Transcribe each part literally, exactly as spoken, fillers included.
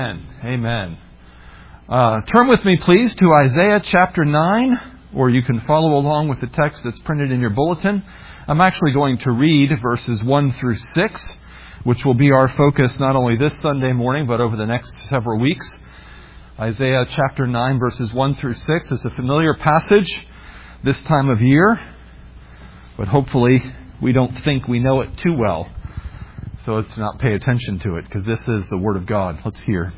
Amen. Amen. Uh, turn with me, please, to Isaiah chapter nine, or you can follow along with the text that's printed in your bulletin. I'm actually going to read verses one through six, which will be our focus not only this Sunday morning, but over the next several weeks. Isaiah chapter nine, verses one through six is a familiar passage this time of year, but hopefully we don't think we know it too well, so as to not pay attention to it, because this is the Word of God. Let's hear.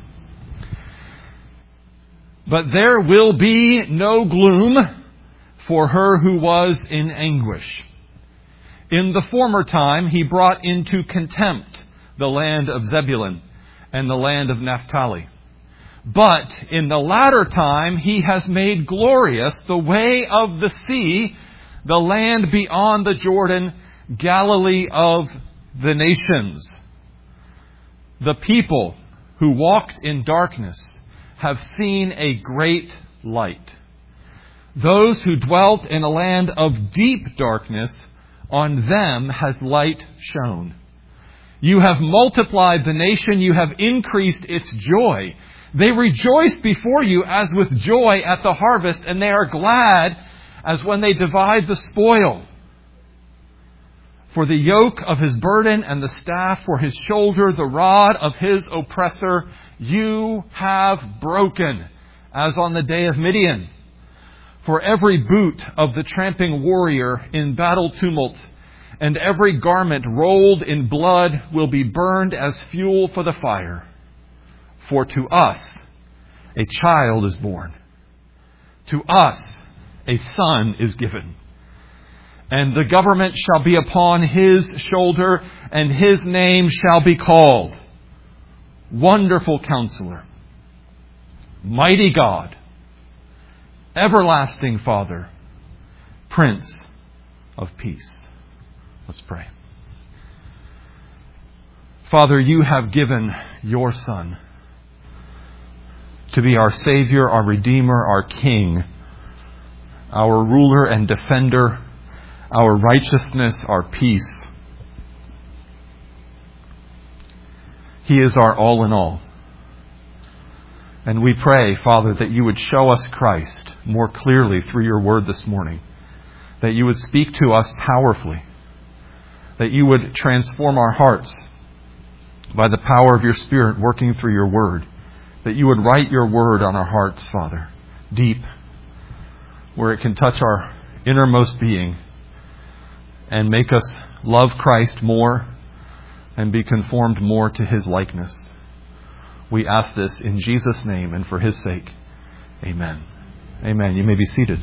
But there will be no gloom for her who was in anguish. In the former time he brought into contempt the land of Zebulun and the land of Naphtali. But in the latter time he has made glorious the way of the sea, the land beyond the Jordan, Galilee of the nations. The people who walked in darkness have seen a great light. Those who dwelt in a land of deep darkness, on them has light shone. You have multiplied the nation, you have increased its joy. They rejoice before you as with joy at the harvest, and they are glad as when they divide the spoil. For the yoke of his burden and the staff for his shoulder, the rod of his oppressor, you have broken, as on the day of Midian. For every boot of the tramping warrior in battle tumult, and every garment rolled in blood will be burned as fuel for the fire. For to us a child is born. To us a son is given. And the government shall be upon his shoulder, and his name shall be called Wonderful Counselor, Mighty God, Everlasting Father, Prince of Peace. Let's pray. Father, you have given your Son to be our Savior, our Redeemer, our King, our ruler and defender, our righteousness, our peace. He is our all in all. And we pray, Father, that you would show us Christ more clearly through your word this morning. That you would speak to us powerfully. That you would transform our hearts by the power of your Spirit working through your word. That you would write your word on our hearts, Father, deep, where it can touch our innermost being and make us love Christ more and be conformed more to his likeness. We ask this in Jesus' name and for his sake. Amen. Amen. You may be seated.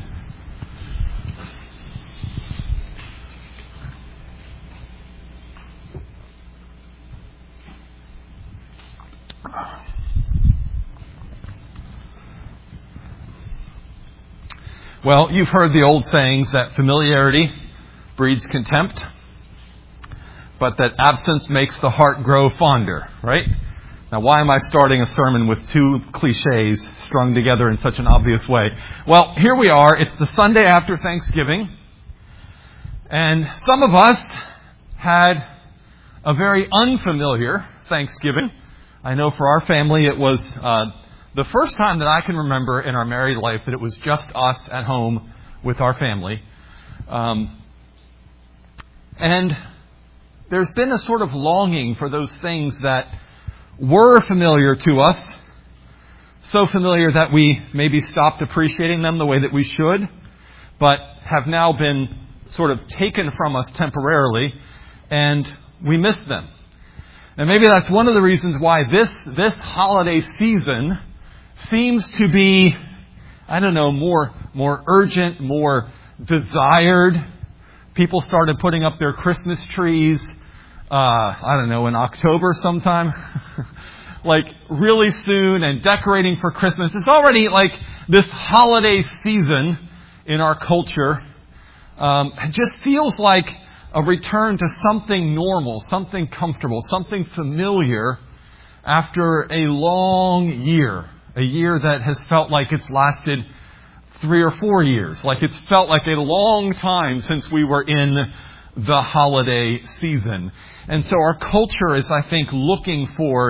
Well, you've heard the old sayings that familiarity breeds contempt, but that absence makes the heart grow fonder, right? Now, why am I starting a sermon with two cliches strung together in such an obvious way? Well, here we are. It's the Sunday after Thanksgiving, and some of us had a very unfamiliar Thanksgiving. I know for our family it was uh, the first time that I can remember in our married life that it was just us at home with our family. Um, and there's been a sort of longing for those things that were familiar to us, so familiar that we maybe stopped appreciating them the way that we should, but have now been sort of taken from us temporarily, and we miss them. And maybe that's one of the reasons why this this holiday season seems to be, I don't know, more more urgent, more desired. People started putting up their Christmas trees, uh, I don't know, in October sometime. Like really soon, and decorating for Christmas. It's already like this holiday season in our culture. Um, it just feels like a return to something normal, something comfortable, something familiar after a long year. A year that has felt like it's lasted three or four years. Like it's felt like a long time since we were in the holiday season. And so our culture is, I think, looking for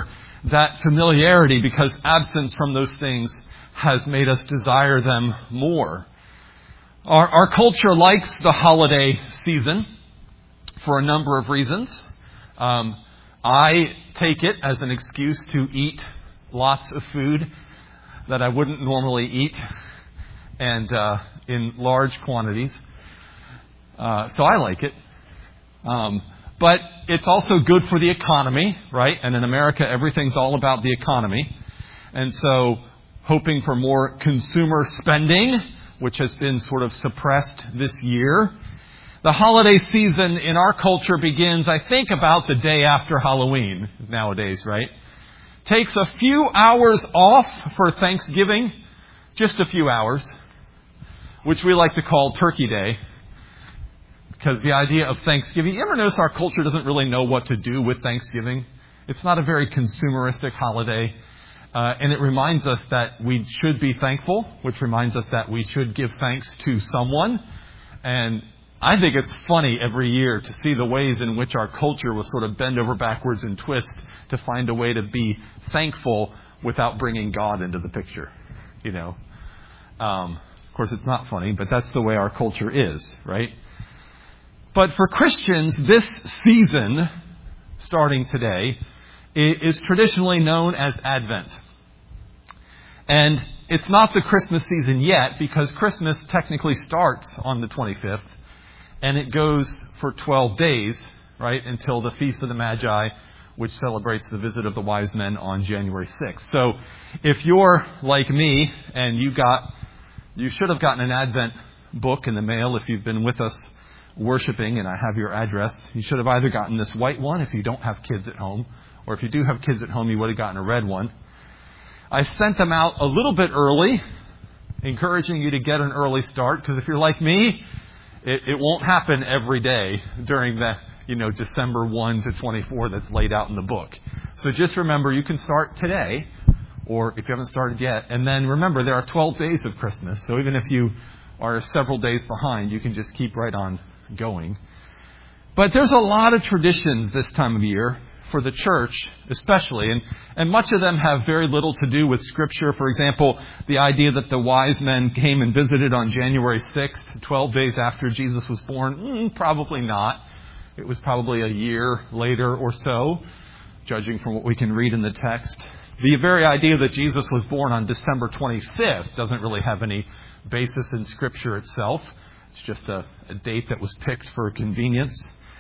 that familiarity because absence from those things has made us desire them more. Our, our culture likes the holiday season for a number of reasons. Um, I take it as an excuse to eat lots of food that I wouldn't normally eat, and uh, in large quantities. Uh, so I like it. Um, but it's also good for the economy, right? And in America, everything's all about the economy. And so hoping for more consumer spending, which has been sort of suppressed this year. The holiday season in our culture begins, I think, about the day after Halloween nowadays, right? Takes a few hours off for Thanksgiving, just a few hours, which we like to call Turkey Day. Because the idea of Thanksgiving, you ever notice our culture doesn't really know what to do with Thanksgiving? It's not a very consumeristic holiday. Uh, and it reminds us that we should be thankful, which reminds us that we should give thanks to someone. And I think it's funny every year to see the ways in which our culture will sort of bend over backwards and twist to find a way to be thankful without bringing God into the picture. You know, um, of course, it's not funny, but that's the way our culture is, right? But for Christians, this season, starting today, is traditionally known as Advent. And it's not the Christmas season yet, because Christmas technically starts on the twenty-fifth, and it goes for twelve days, right, until the Feast of the Magi, which celebrates the visit of the wise men on January sixth. So if you're like me, and you got, you should have gotten an Advent book in the mail if you've been with us worshiping, and I have your address. You should have either gotten this white one if you don't have kids at home, or if you do have kids at home, you would have gotten a red one. I sent them out a little bit early, encouraging you to get an early start, because if you're like me, it, it won't happen every day during the, you know, December first to twenty-fourth that's laid out in the book. So just remember, you can start today, or if you haven't started yet. And then remember, there are twelve days of Christmas. So even if you are several days behind, you can just keep right on going. But there's a lot of traditions this time of year for the church, especially, and, and much of them have very little to do with Scripture. For example, the idea that the wise men came and visited on January sixth, twelve days after Jesus was born, mm, probably not. It was probably a year later or so, judging from what we can read in the text. The very idea that Jesus was born on December twenty-fifth doesn't really have any basis in Scripture itself. It's just a, a date that was picked for convenience.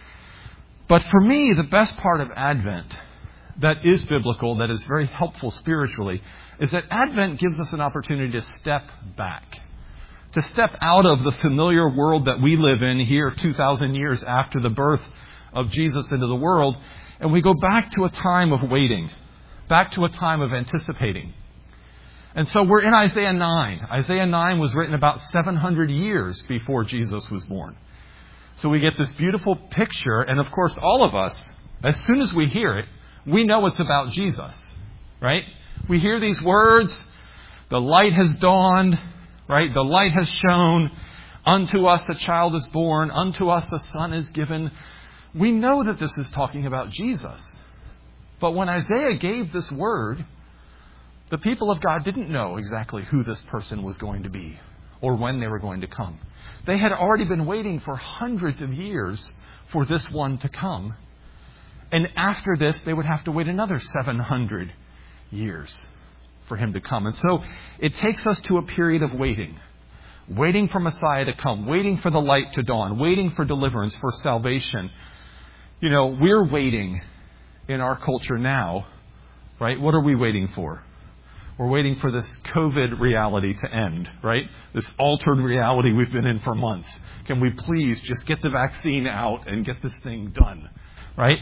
But for me, the best part of Advent that is biblical, that is very helpful spiritually, is that Advent gives us an opportunity to step back, to step out of the familiar world that we live in here two thousand years after the birth of Jesus into the world, and we go back to a time of waiting, back to a time of anticipating. And so we're in Isaiah nine. Isaiah nine was written about seven hundred years before Jesus was born. So we get this beautiful picture, and of course all of us, as soon as we hear it, we know it's about Jesus, right? We hear these words, the light has dawned, right? The light has shone, unto us a child is born, unto us a son is given. We know that this is talking about Jesus. But when Isaiah gave this word, the people of God didn't know exactly who this person was going to be or when they were going to come. They had already been waiting for hundreds of years for this one to come. And after this, they would have to wait another seven hundred years for him to come. And so it takes us to a period of waiting. Waiting for Messiah to come. Waiting for the light to dawn. Waiting for deliverance, for salvation. You know, we're waiting in our culture now, right? What are we waiting for? We're waiting for this COVID reality to end, right? This altered reality we've been in for months. Can we please just get the vaccine out and get this thing done, right?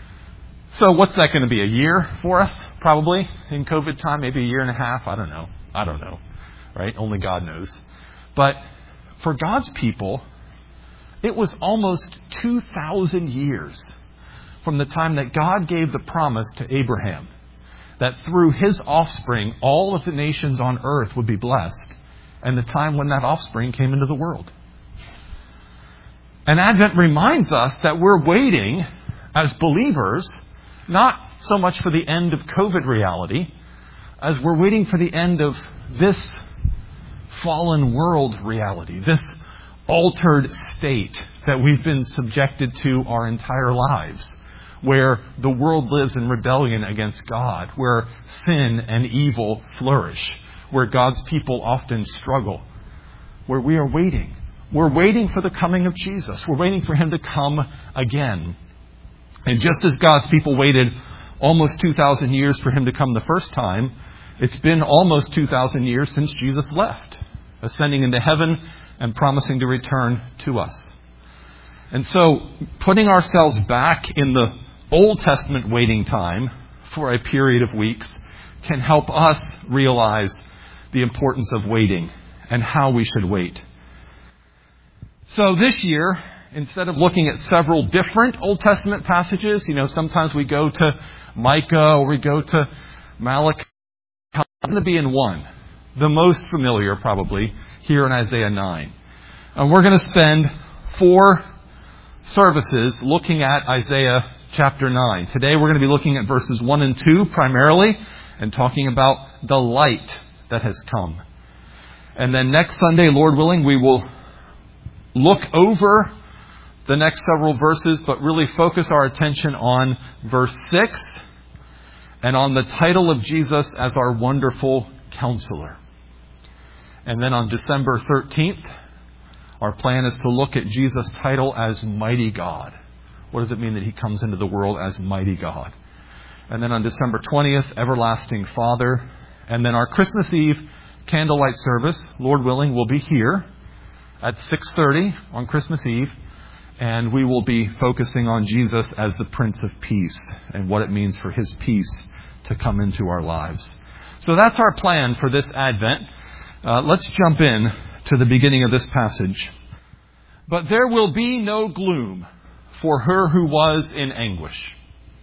So what's that going to be? A year for us, probably, in COVID time? Maybe a year and a half? I don't know. I don't know, right? Only God knows. But for God's people, it was almost two thousand years from the time that God gave the promise to Abraham that through his offspring, all of the nations on earth would be blessed, and the time when that offspring came into the world. And Advent reminds us that we're waiting as believers, not so much for the end of COVID reality as we're waiting for the end of this fallen world reality, this altered state that we've been subjected to our entire lives, where the world lives in rebellion against God, where sin and evil flourish, where God's people often struggle, where we are waiting. We're waiting for the coming of Jesus. We're waiting for Him to come again. And just as God's people waited almost two thousand years for Him to come the first time, it's been almost two thousand years since Jesus left, ascending into heaven and promising to return to us. And so, putting ourselves back in the Old Testament waiting time for a period of weeks can help us realize the importance of waiting and how we should wait. So this year, instead of looking at several different Old Testament passages, you know, sometimes we go to Micah or we go to Malachi. I'm going to be in one, the most familiar probably, here in Isaiah nine. And we're going to spend four services looking at Isaiah chapter nine. Today we're going to be looking at verses one and two primarily and talking about the light that has come. And then next Sunday, Lord willing, we will look over the next several verses, but really focus our attention on verse six and on the title of Jesus as our wonderful counselor. And then on December thirteenth, our plan is to look at Jesus' title as mighty God. What does it mean that He comes into the world as mighty God? And then on December twentieth, everlasting Father. And then our Christmas Eve candlelight service, Lord willing, will be here at six thirty on Christmas Eve. And we will be focusing on Jesus as the Prince of Peace and what it means for His peace to come into our lives. So that's our plan for this Advent. Uh, let's jump in to the beginning of this passage. But there will be no gloom for her who was in anguish.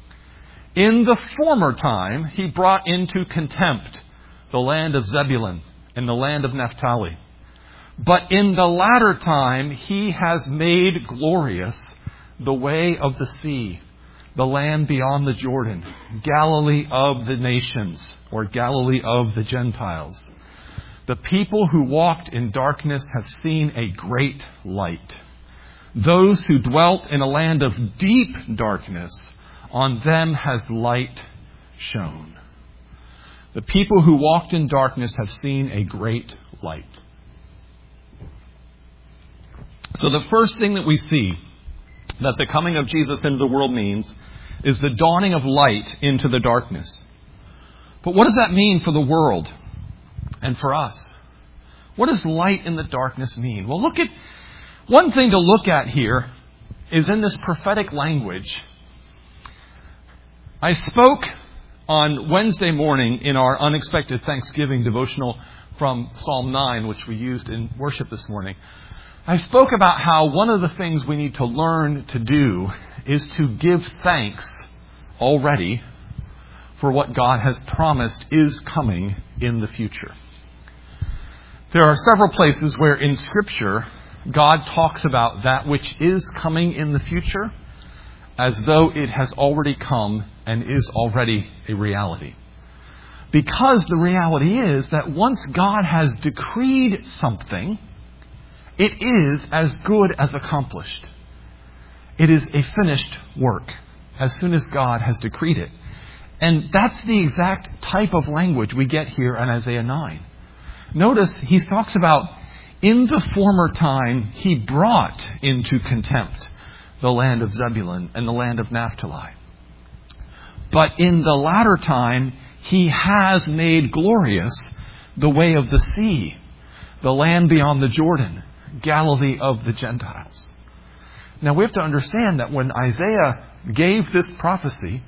In the former time, He brought into contempt the land of Zebulun and the land of Naphtali. But in the latter time, He has made glorious the way of the sea, the land beyond the Jordan, Galilee of the nations, or Galilee of the Gentiles. The people who walked in darkness have seen a great light. Those who dwelt in a land of deep darkness, on them has light shone. The people who walked in darkness have seen a great light. So the first thing that we see that the coming of Jesus into the world means is the dawning of light into the darkness. But what does that mean for the world and for us? What does light in the darkness mean? Well, look at one thing to look at here is in this prophetic language. I spoke on Wednesday morning in our Unexpected Thanksgiving devotional from Psalm nine, which we used in worship this morning. I spoke about how one of the things we need to learn to do is to give thanks already for what God has promised is coming in the future. There are several places where in Scripture God talks about that which is coming in the future as though it has already come and is already a reality. Because the reality is that once God has decreed something, it is as good as accomplished. It is a finished work as soon as God has decreed it. And that's the exact type of language we get here in Isaiah nine. Notice he talks about, in the former time, He brought into contempt the land of Zebulun and the land of Naphtali. But in the latter time, He has made glorious the way of the sea, the land beyond the Jordan, Galilee of the Gentiles. Now we have to understand that when Isaiah gave this prophecy,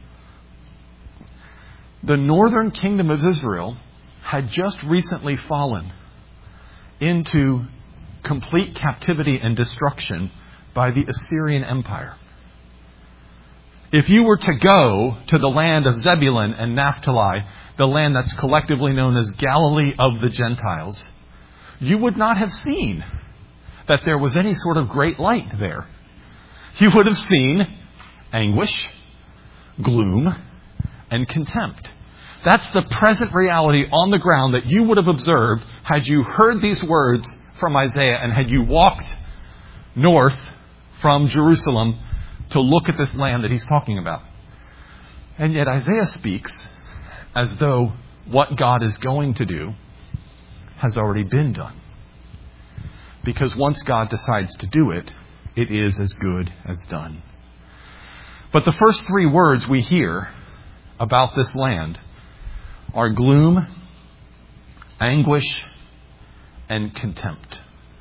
the northern kingdom of Israel had just recently fallen into complete captivity and destruction by the Assyrian Empire. If you were to go to the land of Zebulun and Naphtali, the land that's collectively known as Galilee of the Gentiles, you would not have seen that there was any sort of great light there. You would have seen anguish, gloom, and contempt. That's the present reality on the ground that you would have observed had you heard these words from Isaiah and had you walked north from Jerusalem to look at this land that he's talking about. And yet Isaiah speaks as though what God is going to do has already been done. Because once God decides to do it, it is as good as done. But the first three words we hear about this land are gloom, anguish, and contempt.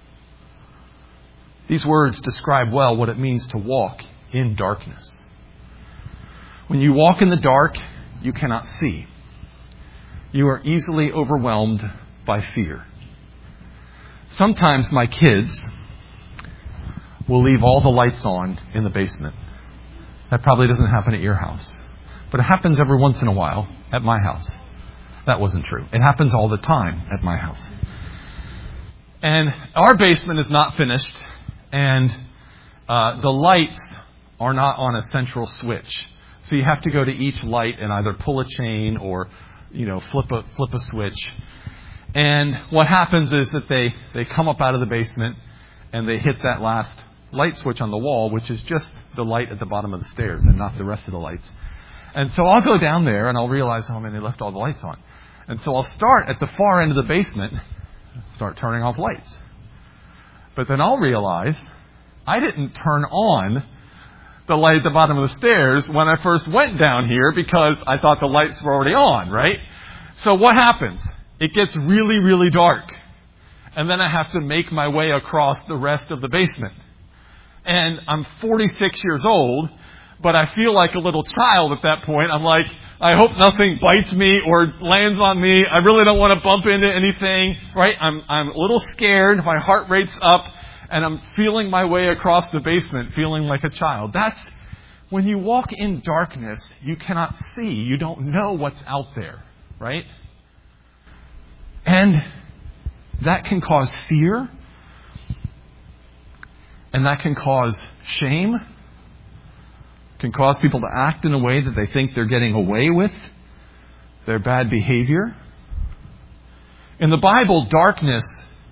These words describe well what it means to walk in darkness. When you walk in the dark, you cannot see. You are easily overwhelmed by fear. Sometimes my kids will leave all the lights on in the basement. That probably doesn't happen at your house. But it happens every once in a while at my house. That wasn't true. It happens all the time at my house. And our basement is not finished, and uh, the lights are not on a central switch. So you have to go to each light and either pull a chain or, you know, flip a flip a switch. And what happens is that they, they come up out of the basement and they hit that last light switch on the wall, which is just the light at the bottom of the stairs and not the rest of the lights. And so I'll go down there and I'll realize, oh man, they left all the lights on. And so I'll start at the far end of the basement, start turning off lights. But then I'll realize I didn't turn on the light at the bottom of the stairs when I first went down here because I thought the lights were already on, right? So what happens? It gets really, really dark. And then I have to make my way across the rest of the basement. And I'm forty-six years old, but I feel like a little child at that point. I'm like, I hope nothing bites me or lands on me. I really don't want to bump into anything, right? I'm I'm a little scared. My heart rate's up, and I'm feeling my way across the basement, feeling like a child. That's when you walk in darkness, you cannot see. You don't know what's out there, right? And that can cause fear, and that can cause shame. Can cause people to act in a way that they think they're getting away with their bad behavior. In the Bible, darkness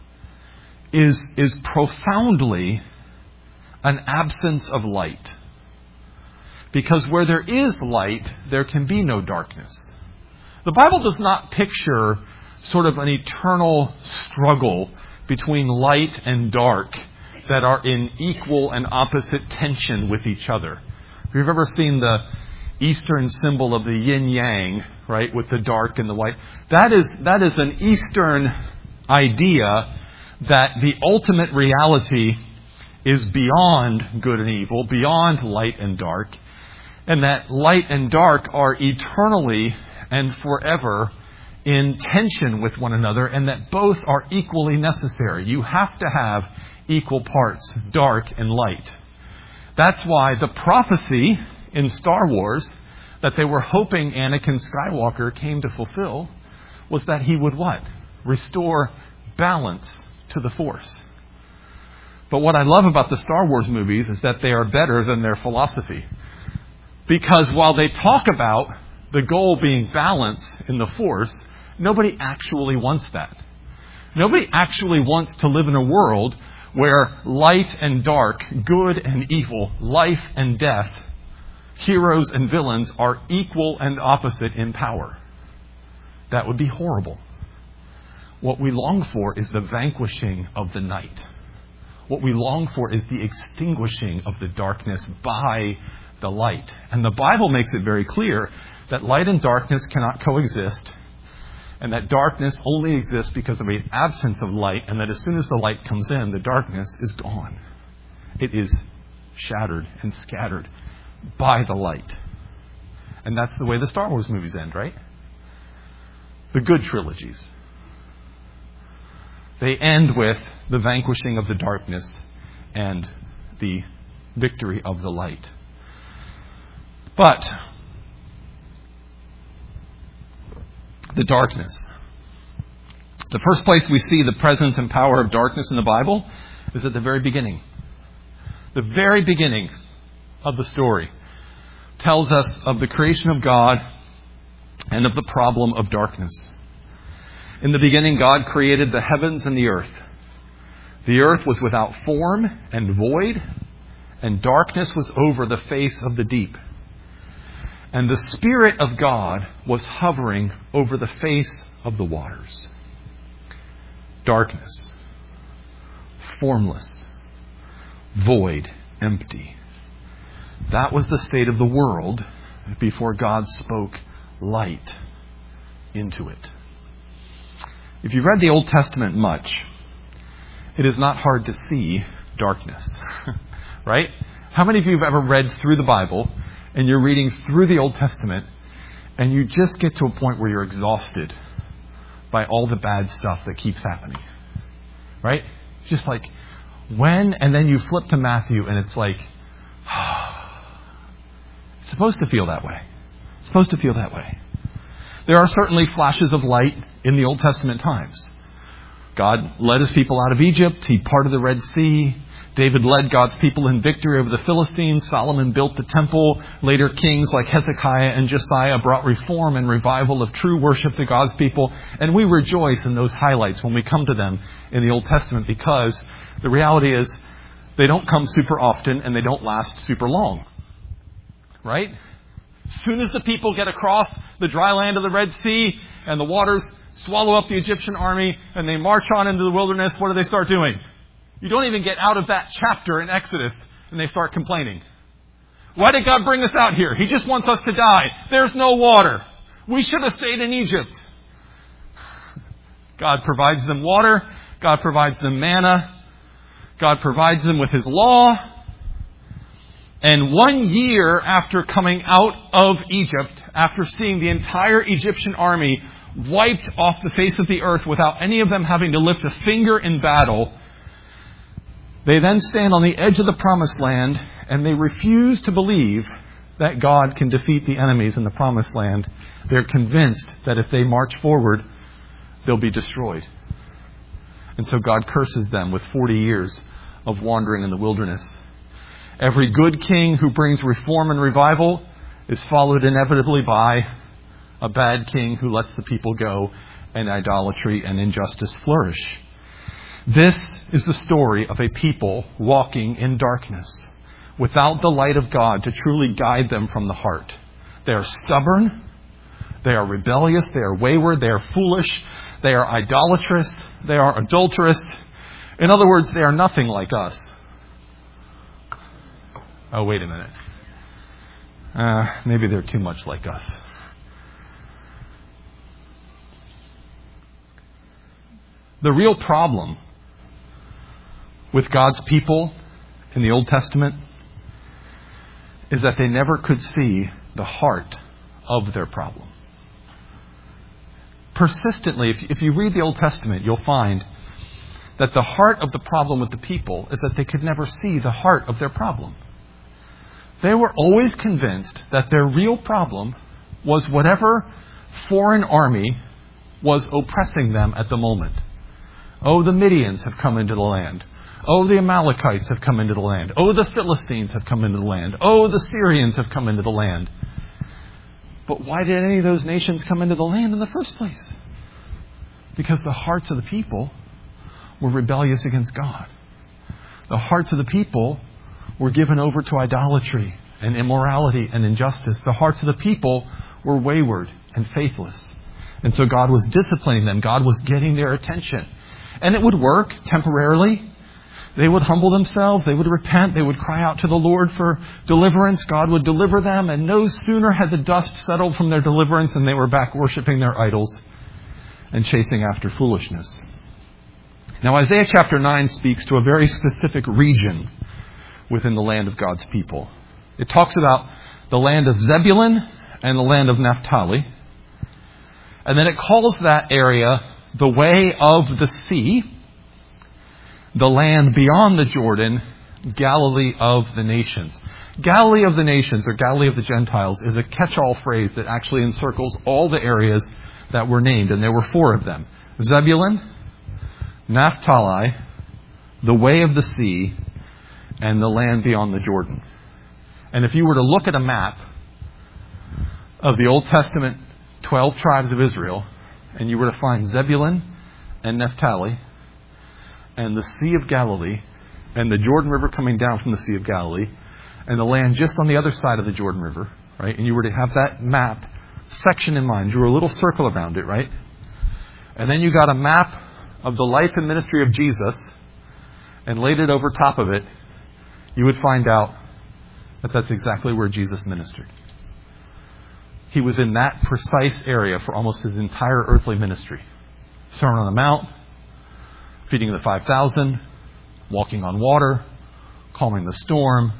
is, is profoundly an absence of light. Because where there is light, there can be no darkness. The Bible does not picture sort of an eternal struggle between light and dark that are in equal and opposite tension with each other. If you've ever seen the Eastern symbol of the yin-yang, right, with the dark and the white, that is that is an Eastern idea that the ultimate reality is beyond good and evil, beyond light and dark, and that light and dark are eternally and forever in tension with one another, and that both are equally necessary. You have to have equal parts, dark and light. That's why the prophecy in Star Wars that they were hoping Anakin Skywalker came to fulfill was that he would what? Restore balance to the Force. But what I love about the Star Wars movies is that they are better than their philosophy. Because while they talk about the goal being balance in the Force, nobody actually wants that. Nobody actually wants to live in a world where light and dark, good and evil, life and death, heroes and villains are equal and opposite in power. That would be horrible. What we long for is the vanquishing of the night. What we long for is the extinguishing of the darkness by the light. And the Bible makes it very clear that light and darkness cannot coexist, and that darkness only exists because of an absence of light, and that as soon as the light comes in, the darkness is gone. It is shattered and scattered by the light. And that's the way the Star Wars movies end, right? The good trilogies. They end with the vanquishing of the darkness and the victory of the light. But the darkness. The first place we see the presence and power of darkness in the Bible is at the very beginning. The very beginning of the story tells us of the creation of God and of the problem of darkness. In the beginning, God created the heavens and the earth. The earth was without form and void, and darkness was over the face of the deep. And the Spirit of God was hovering over the face of the waters. Darkness, formless, void, empty. That was the state of the world before God spoke light into it. If you've read the Old Testament much, it is not hard to see darkness, right? How many of you have ever read through the Bible and you're reading through the Old Testament and you just get to a point where you're exhausted by all the bad stuff that keeps happening, right? Just like, when, and then you flip to Matthew and it's like, it's supposed to feel that way. It's supposed to feel that way. There are certainly flashes of light in the Old Testament times. God led his people out of Egypt. He parted the Red Sea. David led God's people in victory over the Philistines. Solomon built the temple. Later kings like Hezekiah and Josiah brought reform and revival of true worship to God's people. And we rejoice in those highlights when we come to them in the Old Testament, because the reality is they don't come super often and they don't last super long. Right? As soon as the people get across the dry land of the Red Sea and the waters swallow up the Egyptian army and they march on into the wilderness, what do they start doing? You don't even get out of that chapter in Exodus and they start complaining. Why did God bring us out here? He just wants us to die. There's no water. We should have stayed in Egypt. God provides them water. God provides them manna. God provides them with his law. And one year after coming out of Egypt, after seeing the entire Egyptian army wiped off the face of the earth without any of them having to lift a finger in battle, they then stand on the edge of the promised land and they refuse to believe that God can defeat the enemies in the promised land. They're convinced that if they march forward, they'll be destroyed. And so God curses them with forty years of wandering in the wilderness. Every good king who brings reform and revival is followed inevitably by a bad king who lets the people go and idolatry and injustice flourish. This is the story of a people walking in darkness without the light of God to truly guide them from the heart. They are stubborn. They are rebellious. They are wayward. They are foolish. They are idolatrous. They are adulterous. In other words, they are nothing like us. Oh, wait a minute. Uh, maybe they're too much like us. The real problem with God's people in the Old Testament is that they never could see the heart of their problem. Persistently, if, if you read the Old Testament, you'll find that the heart of the problem with the people is that they could never see the heart of their problem. They were always convinced that their real problem was whatever foreign army was oppressing them at the moment. Oh, the Midians have come into the land. Oh, the Amalekites have come into the land. Oh, the Philistines have come into the land. Oh, the Syrians have come into the land. But why did any of those nations come into the land in the first place? Because the hearts of the people were rebellious against God. The hearts of the people were given over to idolatry and immorality and injustice. The hearts of the people were wayward and faithless. And so God was disciplining them. God was getting their attention. And it would work temporarily. They would humble themselves. They would repent. They would cry out to the Lord for deliverance. God would deliver them. And no sooner had the dust settled from their deliverance than they were back worshiping their idols and chasing after foolishness. Now, Isaiah chapter nine speaks to a very specific region within the land of God's people. It talks about the land of Zebulun and the land of Naphtali. And then it calls that area the way of the sea, the land beyond the Jordan, Galilee of the nations. Galilee of the nations, or Galilee of the Gentiles, is a catch-all phrase that actually encircles all the areas that were named. And there were four of them: Zebulun, Naphtali, the way of the sea, and the land beyond the Jordan. And if you were to look at a map of the Old Testament twelve tribes of Israel, and you were to find Zebulun and Naphtali, and the Sea of Galilee, and the Jordan River coming down from the Sea of Galilee, and the land just on the other side of the Jordan River, right? And you were to have that map section in mind. You drew a little circle around it, right? And then you got a map of the life and ministry of Jesus and laid it over top of it. You would find out that that's exactly where Jesus ministered. He was in that precise area for almost his entire earthly ministry. Sermon on the Mount, feeding the five thousand, walking on water, calming the storm.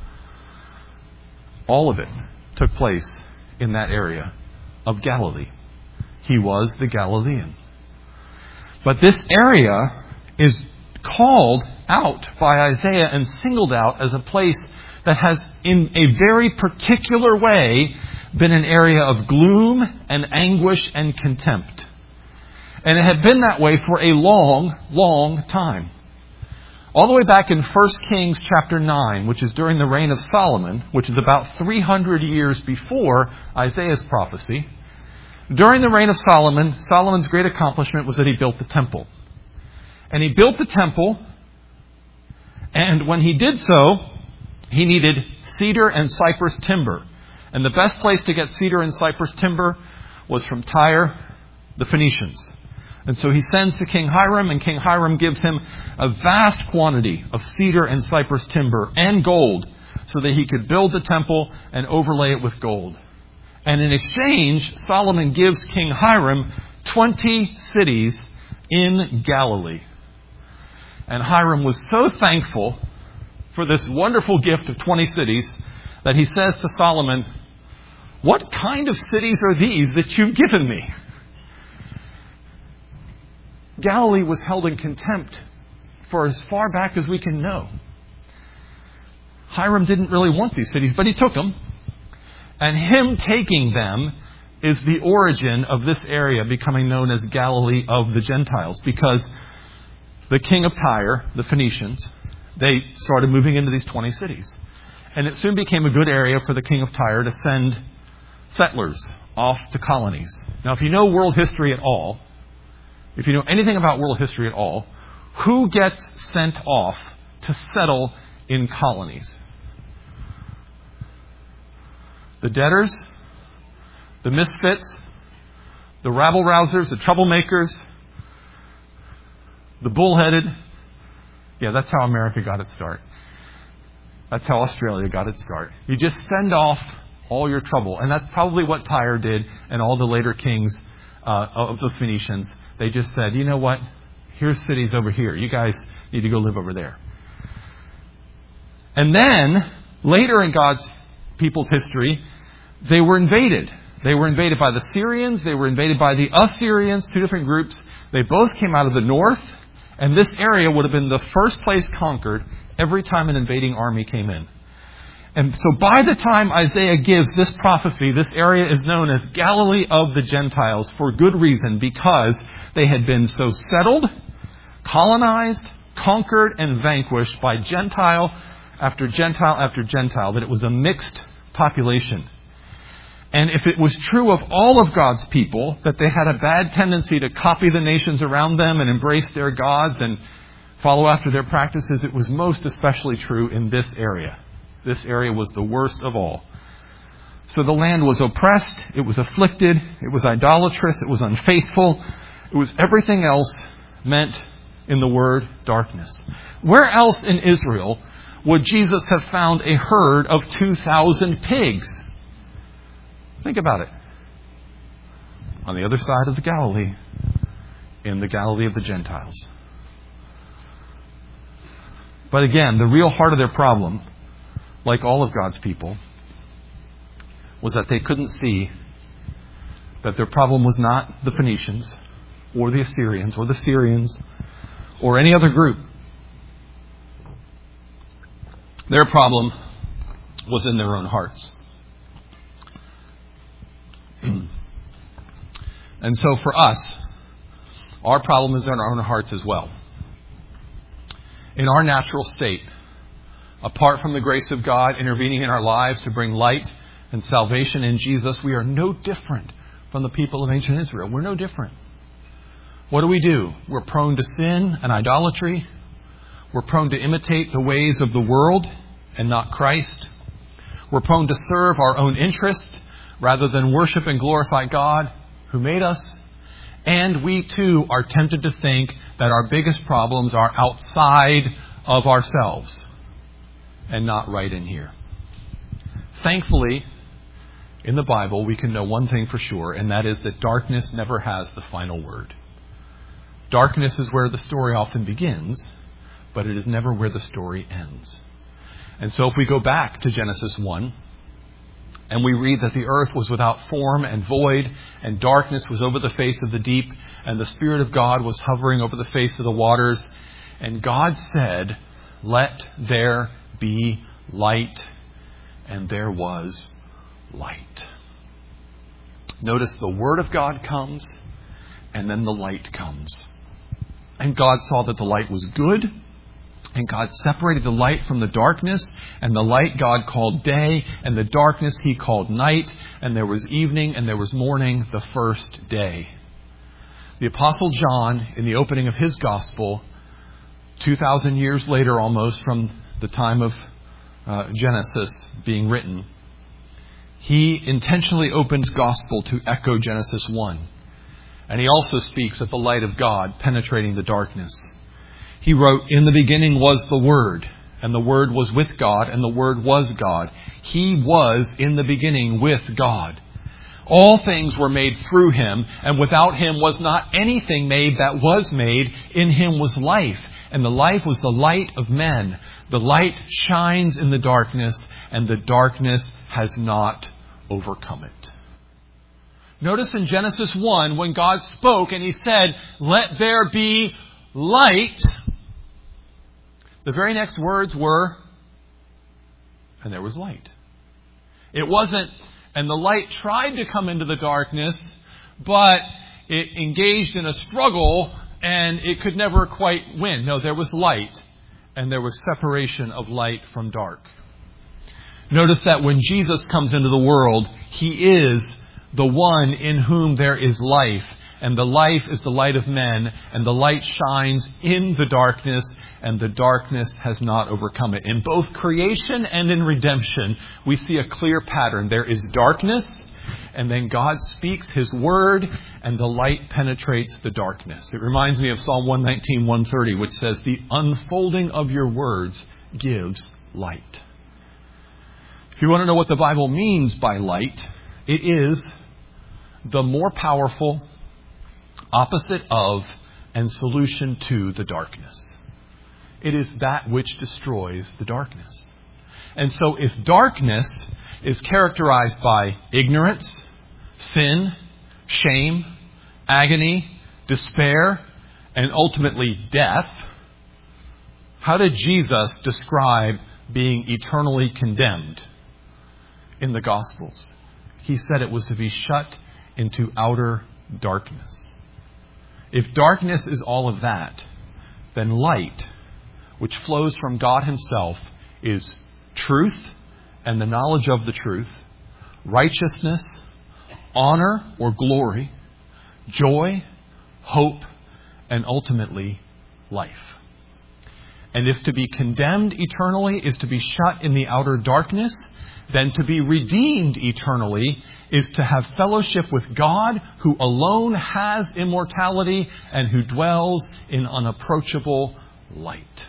All of it took place in that area of Galilee. He was the Galilean. But this area is called out by Isaiah and singled out as a place that has, in a very particular way, been an area of gloom and anguish and contempt. And it had been that way for a long, long time. All the way back in First Kings chapter nine, which is during the reign of Solomon, which is about three hundred years before Isaiah's prophecy. During the reign of Solomon, Solomon's great accomplishment was that he built the temple. And he built the temple, and when he did so, he needed cedar and cypress timber. And the best place to get cedar and cypress timber was from Tyre, the Phoenicians. And so he sends to King Hiram, and King Hiram gives him a vast quantity of cedar and cypress timber and gold so that he could build the temple and overlay it with gold. And in exchange, Solomon gives King Hiram twenty cities in Galilee. And Hiram was so thankful for this wonderful gift of twenty cities that he says to Solomon, "What kind of cities are these that you've given me?" Galilee was held in contempt for as far back as we can know. Hiram didn't really want these cities, but he took them. And him taking them is the origin of this area becoming known as Galilee of the Gentiles, because the king of Tyre, the Phoenicians, they started moving into these twenty cities. And it soon became a good area for the king of Tyre to send settlers off to colonies. Now, if you know world history at all, if you know anything about world history at all, who gets sent off to settle in colonies? The debtors, the misfits, the rabble-rousers, the troublemakers, the bullheaded. Yeah, that's how America got its start. That's how Australia got its start. You just send off all your trouble. And that's probably what Tyre did and all the later kings uh, of the Phoenicians. They just said, you know what? Here's cities over here. You guys need to go live over there. And then, later in God's people's history, they were invaded. They were invaded by the Syrians. They were invaded by the Assyrians, two different groups. They both came out of the north. And this area would have been the first place conquered every time an invading army came in. And so by the time Isaiah gives this prophecy, this area is known as Galilee of the Gentiles for good reason, because they had been so settled, colonized, conquered, and vanquished by Gentile after Gentile after Gentile, that it was a mixed population. And if it was true of all of God's people, that they had a bad tendency to copy the nations around them and embrace their gods and follow after their practices, it was most especially true in this area. This area was the worst of all. So the land was oppressed, it was afflicted, it was idolatrous, it was unfaithful, it was everything else meant in the word darkness. Where else in Israel would Jesus have found a herd of two thousand pigs? Think about it. On the other side of the Galilee, in the Galilee of the Gentiles. But again, the real heart of their problem, like all of God's people, was that they couldn't see that their problem was not the Phoenicians or the Assyrians or the Syrians or any other group. Their problem was in their own hearts. And so for us, our problem is in our own hearts as well. In our natural state, apart from the grace of God intervening in our lives to bring light and salvation in Jesus, we are no different from the people of ancient Israel. We're no different. What do we do? We're prone to sin and idolatry. We're prone to imitate the ways of the world and not Christ. We're prone to serve our own interests rather than worship and glorify God who made us. And we too are tempted to think that our biggest problems are outside of ourselves and not right in here. Thankfully, in the Bible, we can know one thing for sure, and that is that darkness never has the final word. Darkness is where the story often begins, but it is never where the story ends. And so if we go back to Genesis one, and we read that the earth was without form and void, and darkness was over the face of the deep, and the Spirit of God was hovering over the face of the waters, and God said, "Let there be light," and there was light. Notice the Word of God comes, and then the light comes. And God saw that the light was good, and God separated the light from the darkness, and the light God called day, and the darkness He called night, and there was evening and there was morning the first day. The Apostle John, in the opening of his gospel, two thousand years later almost from the time of uh, Genesis being written, he intentionally opens gospel to echo Genesis one. And he also speaks of the light of God penetrating the darkness. He wrote, "In the beginning was the Word, and the Word was with God, and the Word was God. He was in the beginning with God. All things were made through Him, and without Him was not anything made that was made. In Him was life, and the life was the light of men. The light shines in the darkness, and the darkness has not overcome it." Notice in Genesis one, when God spoke and He said, "Let there be light," the very next words were, "And there was light." It wasn't, "And the light tried to come into the darkness, but it engaged in a struggle and it could never quite win." No, there was light, and there was separation of light from dark. Notice that when Jesus comes into the world, He is the one in whom there is life, and the life is the light of men, and the light shines in the darkness, and the darkness has not overcome it. In both creation and in redemption, we see a clear pattern. There is darkness, and then God speaks His word, and the light penetrates the darkness. It reminds me of Psalm one nineteen, one thirty, which says, "The unfolding of your words gives light." If you want to know what the Bible means by light, it is the more powerful opposite of and solution to the darkness. It is that which destroys the darkness. And so if darkness is characterized by ignorance, sin, shame, agony, despair, and ultimately death, how did Jesus describe being eternally condemned in the Gospels? He said it was to be shut into outer darkness. If darkness is all of that, then light, which flows from God Himself, is truth and the knowledge of the truth, righteousness, honor or glory, joy, hope, and ultimately life. And if to be condemned eternally is to be shut in the outer darkness, then to be redeemed eternally is to have fellowship with God, who alone has immortality and who dwells in unapproachable light.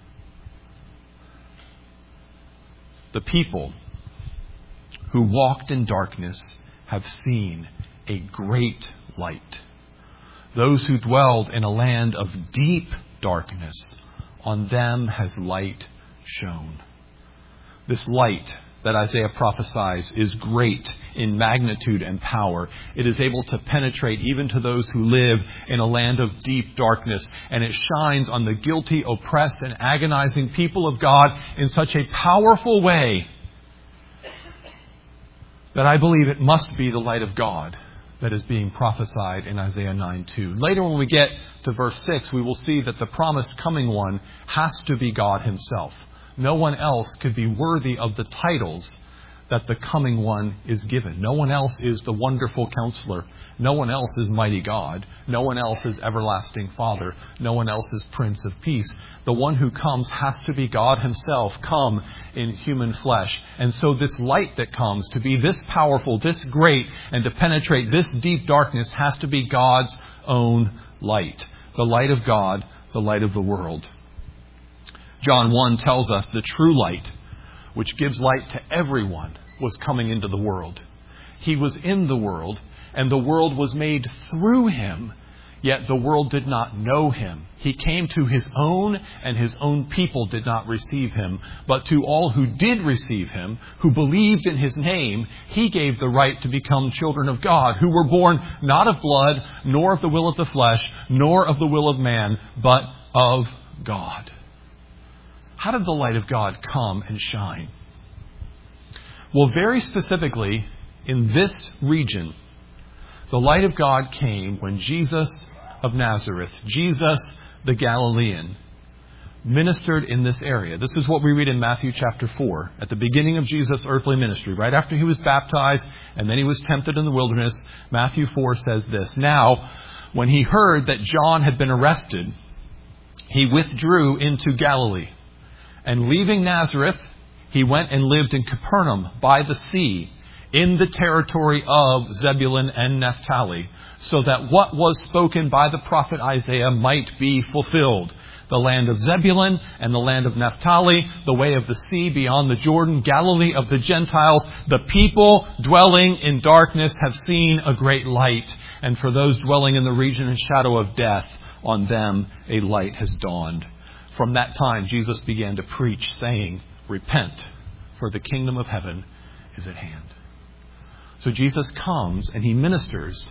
The people who walked in darkness have seen a great light. Those who dwelled in a land of deep darkness, on them has light shone. This light that Isaiah prophesies is great in magnitude and power. It is able to penetrate even to those who live in a land of deep darkness. And it shines on the guilty, oppressed, and agonizing people of God in such a powerful way that I believe it must be the light of God that is being prophesied in Isaiah nine two. Later when we get to verse six, we will see that the promised coming one has to be God Himself. No one else could be worthy of the titles that the coming one is given. No one else is the wonderful counselor. No one else is mighty God. No one else is everlasting Father. No one else is Prince of Peace. The one who comes has to be God himself, come in human flesh. And so this light that comes to be this powerful, this great, and to penetrate this deep darkness has to be God's own light. The light of God, the light of the world. John one tells us the true light, which gives light to everyone, was coming into the world. He was in the world, and the world was made through him, yet the world did not know him. He came to his own, and his own people did not receive him. But to all who did receive him, who believed in his name, he gave the right to become children of God, who were born not of blood, nor of the will of the flesh, nor of the will of man, but of God. How did the light of God come and shine? Well, very specifically, in this region, the light of God came when Jesus of Nazareth, Jesus the Galilean, ministered in this area. This is what we read in Matthew chapter four, at the beginning of Jesus' earthly ministry. Right after he was baptized and then he was tempted in the wilderness, Matthew four says this, "Now, when he heard that John had been arrested, he withdrew into Galilee. And leaving Nazareth, he went and lived in Capernaum by the sea, in the territory of Zebulun and Naphtali, so that what was spoken by the prophet Isaiah might be fulfilled. The land of Zebulun and the land of Naphtali, the way of the sea beyond the Jordan, Galilee of the Gentiles. The people dwelling in darkness have seen a great light. And for those dwelling in the region and shadow of death, on them a light has dawned." From that time, Jesus began to preach, saying, "Repent, for the kingdom of heaven is at hand." So Jesus comes and he ministers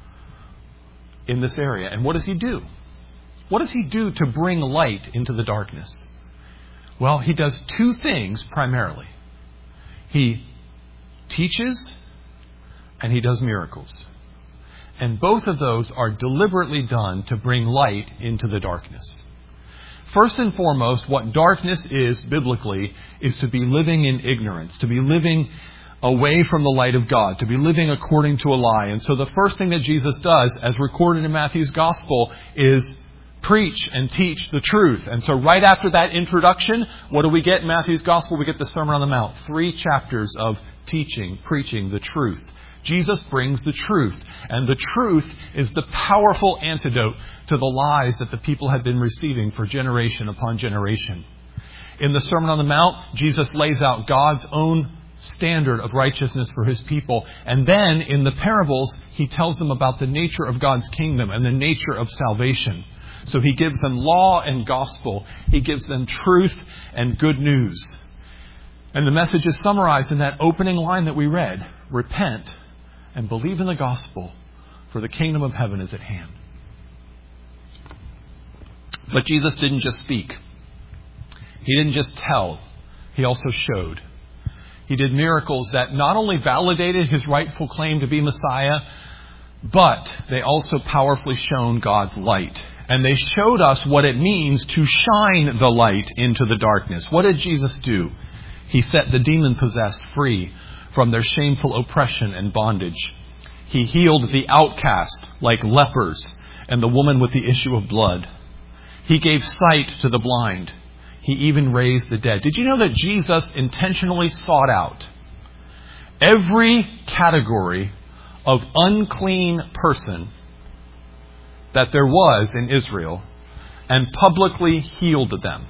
in this area. And what does he do? What does he do to bring light into the darkness? Well, he does two things primarily. He teaches and he does miracles. And both of those are deliberately done to bring light into the darkness. First and foremost, what darkness is biblically is to be living in ignorance, to be living away from the light of God, to be living according to a lie. And so the first thing that Jesus does, as recorded in Matthew's gospel, is preach and teach the truth. And so right after that introduction, what do we get in Matthew's gospel? We get the Sermon on the Mount. Three chapters of teaching, preaching the truth. Jesus brings the truth. And the truth is the powerful antidote to the lies that the people had been receiving for generation upon generation. In the Sermon on the Mount, Jesus lays out God's own standard of righteousness for his people. And then in the parables, he tells them about the nature of God's kingdom and the nature of salvation. So he gives them law and gospel. He gives them truth and good news. And the message is summarized in that opening line that we read. Repent and believe in the gospel, for the kingdom of heaven is at hand. But Jesus didn't just speak. He didn't just tell. He also showed. He did miracles that not only validated his rightful claim to be Messiah, but they also powerfully shone God's light. And they showed us what it means to shine the light into the darkness. What did Jesus do? He set the demon-possessed free from their shameful oppression and bondage. He healed the outcast like lepers and the woman with the issue of blood. He gave sight to the blind. He even raised the dead. Did you know that Jesus intentionally sought out every category of unclean person that there was in Israel and publicly healed them?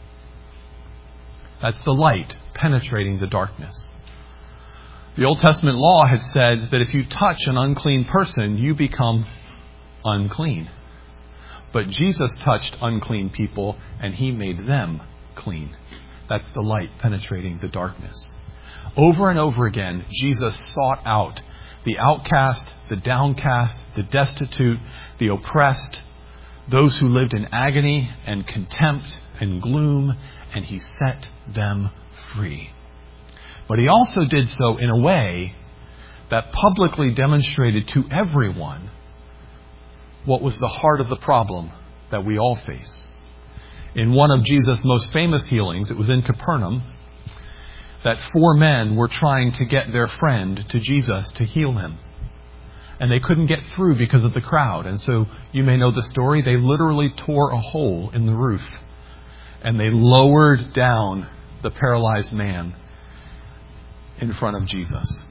That's the light penetrating the darkness. The Old Testament law had said that if you touch an unclean person, you become unclean. But Jesus touched unclean people and he made them clean. That's the light penetrating the darkness. Over and over again, Jesus sought out the outcast, the downcast, the destitute, the oppressed, those who lived in agony and contempt and gloom, and he set them free. But he also did so in a way that publicly demonstrated to everyone what was the heart of the problem that we all face. In one of Jesus' most famous healings, it was in Capernaum, that four men were trying to get their friend to Jesus to heal him. And they couldn't get through because of the crowd. And so you may know the story. They literally tore a hole in the roof. And they lowered down the paralyzed man in front of Jesus.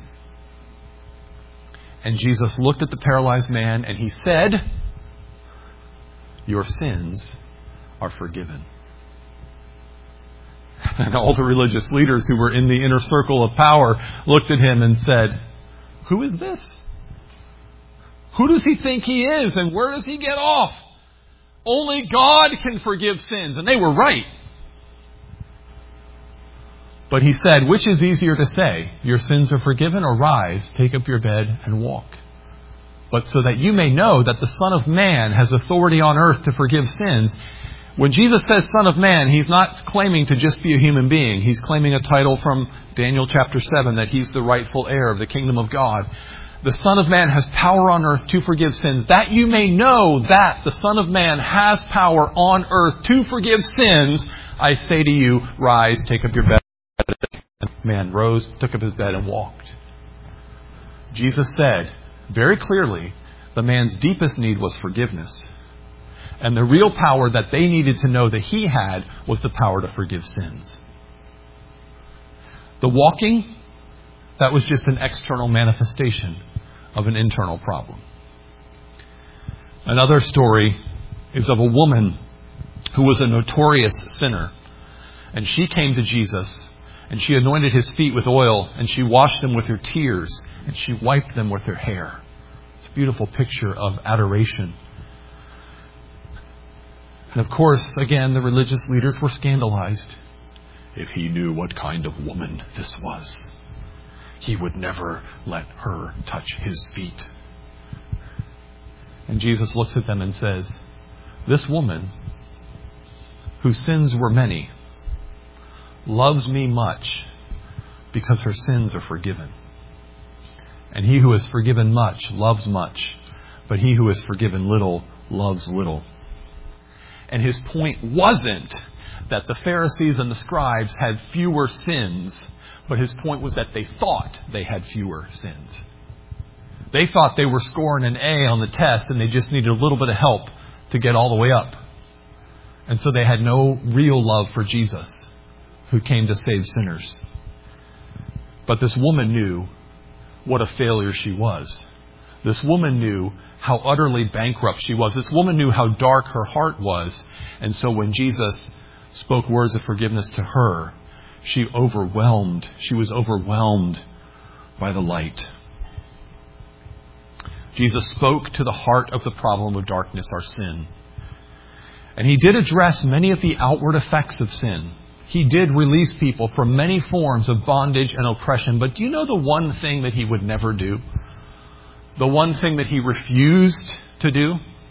And Jesus looked at the paralyzed man and he said, "Your sins are forgiven." And all the religious leaders who were in the inner circle of power looked at him and said, "Who is this? Who does he think he is? And where does he get off? Only God can forgive sins." And they were right. But he said, "Which is easier to say, 'Your sins are forgiven,' or 'Rise, take up your bed and walk'? But so that you may know that the Son of Man has authority on earth to forgive sins." When Jesus says Son of Man, he's not claiming to just be a human being. He's claiming a title from Daniel chapter seven, that he's the rightful heir of the kingdom of God. The Son of Man has power on earth to forgive sins. That you may know that the Son of Man has power on earth to forgive sins, I say to you, rise, take up your bed. And the man rose, took up his bed, and walked. Jesus said very clearly the man's deepest need was forgiveness. And the real power that they needed to know that he had was the power to forgive sins. The walking, that was just an external manifestation of an internal problem. Another story is of a woman who was a notorious sinner. And she came to Jesus and she anointed his feet with oil and she washed them with her tears and she wiped them with her hair. It's a beautiful picture of adoration. And of course, again, the religious leaders were scandalized. If he knew what kind of woman this was, he would never let her touch his feet. And Jesus looks at them and says, "This woman, whose sins were many, loves me much because her sins are forgiven. And he who is forgiven much loves much, but he who is forgiven little loves little." And his point wasn't that the Pharisees and the scribes had fewer sins, but his point was that they thought they had fewer sins. They thought they were scoring an A on the test and they just needed a little bit of help to get all the way up. And so they had no real love for Jesus, who came to save sinners. But this woman knew what a failure she was. This woman knew how utterly bankrupt she was. This woman knew how dark her heart was. And so when Jesus spoke words of forgiveness to her, she overwhelmed. She was overwhelmed by the light. Jesus spoke to the heart of the problem of darkness, our sin. And he did address many of the outward effects of sin. He did release people from many forms of bondage and oppression. But do you know the one thing that he would never do? The one thing that he refused to do?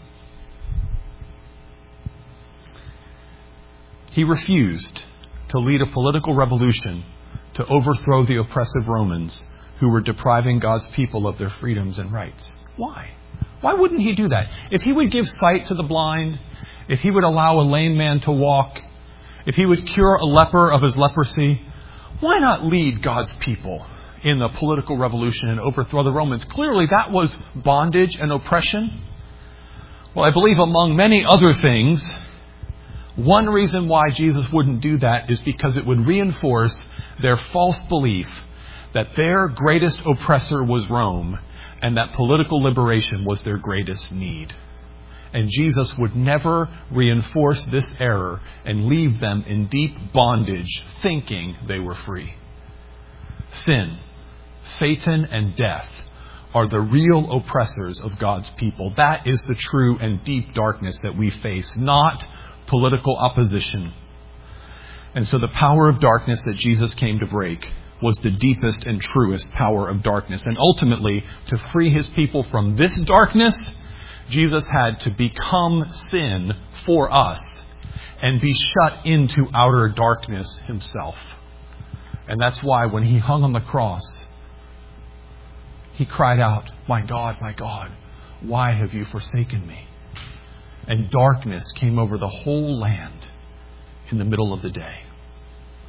He refused to lead a political revolution to overthrow the oppressive Romans who were depriving God's people of their freedoms and rights. Why? Why wouldn't he do that? If he would give sight to the blind, if he would allow a lame man to walk, if he would cure a leper of his leprosy, why not lead God's people in the political revolution and overthrow the Romans? Clearly that was bondage and oppression. Well, I believe among many other things, one reason why Jesus wouldn't do that is because it would reinforce their false belief that their greatest oppressor was Rome and that political liberation was their greatest need. And Jesus would never reinforce this error and leave them in deep bondage thinking they were free. Sin, Satan, and death are the real oppressors of God's people. That is the true and deep darkness that we face, not political opposition. And so the power of darkness that Jesus came to break was the deepest and truest power of darkness. And ultimately, to free his people from this darkness, Jesus had to become sin for us and be shut into outer darkness himself. And that's why when he hung on the cross, he cried out, "My God, my God, why have you forsaken me?" And darkness came over the whole land in the middle of the day.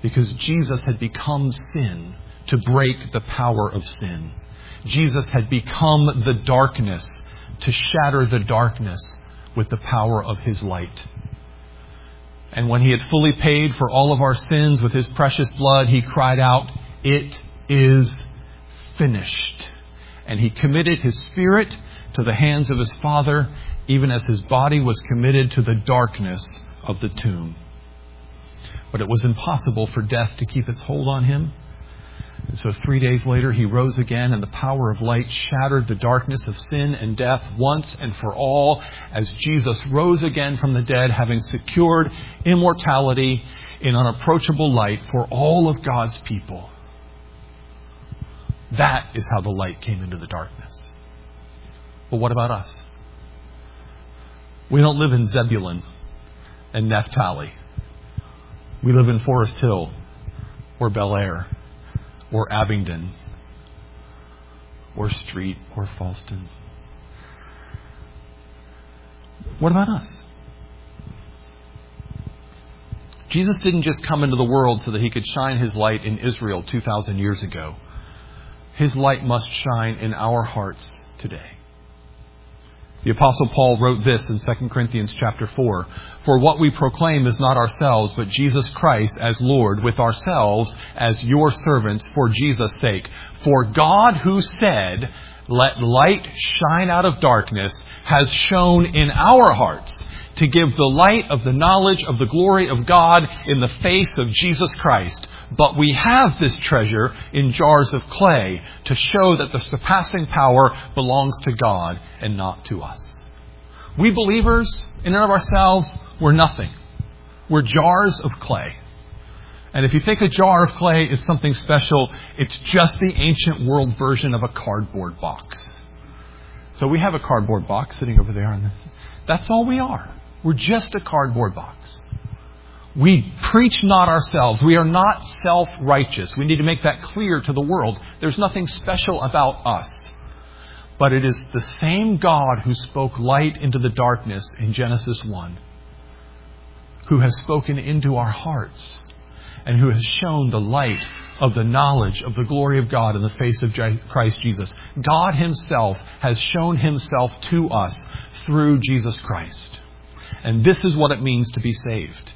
Because Jesus had become sin to break the power of sin. Jesus had become the darkness to shatter the darkness with the power of his light. And when he had fully paid for all of our sins with his precious blood, he cried out, "It is finished." And he committed his spirit to the hands of his Father, even as his body was committed to the darkness of the tomb. But it was impossible for death to keep its hold on him. And so three days later, he rose again, and the power of light shattered the darkness of sin and death once and for all, as Jesus rose again from the dead, having secured immortality in unapproachable light for all of God's people. That is how the light came into the darkness. But what about us? We don't live in Zebulun and Naphtali. We live in Forest Hill or Bel Air or Abingdon or Street or Falston. What about us? Jesus didn't just come into the world so that he could shine his light in Israel two thousand years ago. His light must shine in our hearts today. The Apostle Paul wrote this in Second Corinthians chapter four. "For what we proclaim is not ourselves, but Jesus Christ as Lord, with ourselves as your servants for Jesus' sake. For God, who said, 'Let light shine out of darkness,' has shone in our hearts to give the light of the knowledge of the glory of God in the face of Jesus Christ. But we have this treasure in jars of clay to show that the surpassing power belongs to God and not to us." We believers, in and of ourselves, we're nothing. We're jars of clay. And if you think a jar of clay is something special, it's just the ancient world version of a cardboard box. So we have a cardboard box sitting over there. And that's all we are. We're just a cardboard box. We preach not ourselves. We are not self-righteous. We need to make that clear to the world. There's nothing special about us. But it is the same God who spoke light into the darkness in Genesis one, who has spoken into our hearts, and who has shown the light of the knowledge of the glory of God in the face of Christ Jesus. God himself has shown himself to us through Jesus Christ. And this is what it means to be saved.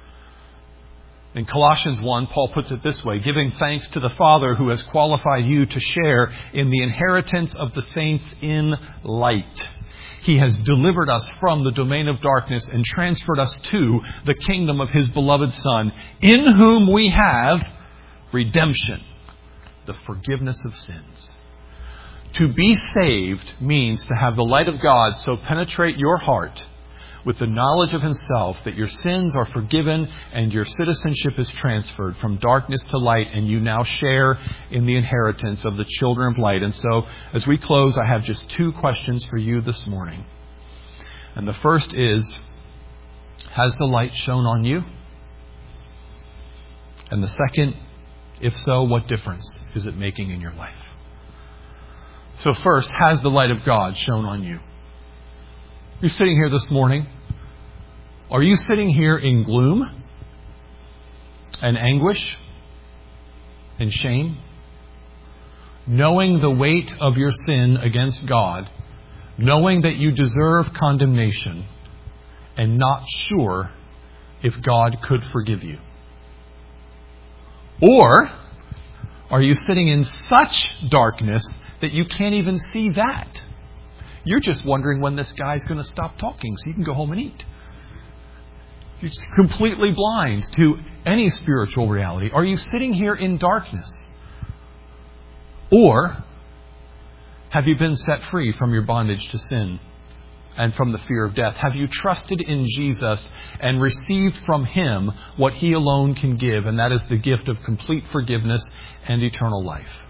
In Colossians one, Paul puts it this way: "Giving thanks to the Father who has qualified you to share in the inheritance of the saints in light. He has delivered us from the domain of darkness and transferred us to the kingdom of his beloved Son, in whom we have redemption, the forgiveness of sins." To be saved means to have the light of God so penetrate your heart with the knowledge of himself that your sins are forgiven and your citizenship is transferred from darkness to light, and you now share in the inheritance of the children of light. And so, as we close, I have just two questions for you this morning. And the first is, has the light shone on you? And the second, if so, what difference is it making in your life? So first, has the light of God shone on you? You're sitting here this morning. Are you sitting here in gloom and anguish and shame, knowing the weight of your sin against God, knowing that you deserve condemnation, and not sure if God could forgive you? Or are you sitting in such darkness that you can't even see that? You're just wondering when this guy's going to stop talking so you can go home and eat. You're completely blind to any spiritual reality. Are you sitting here in darkness? Or have you been set free from your bondage to sin and from the fear of death? Have you trusted in Jesus and received from him what he alone can give, and that is the gift of complete forgiveness and eternal life?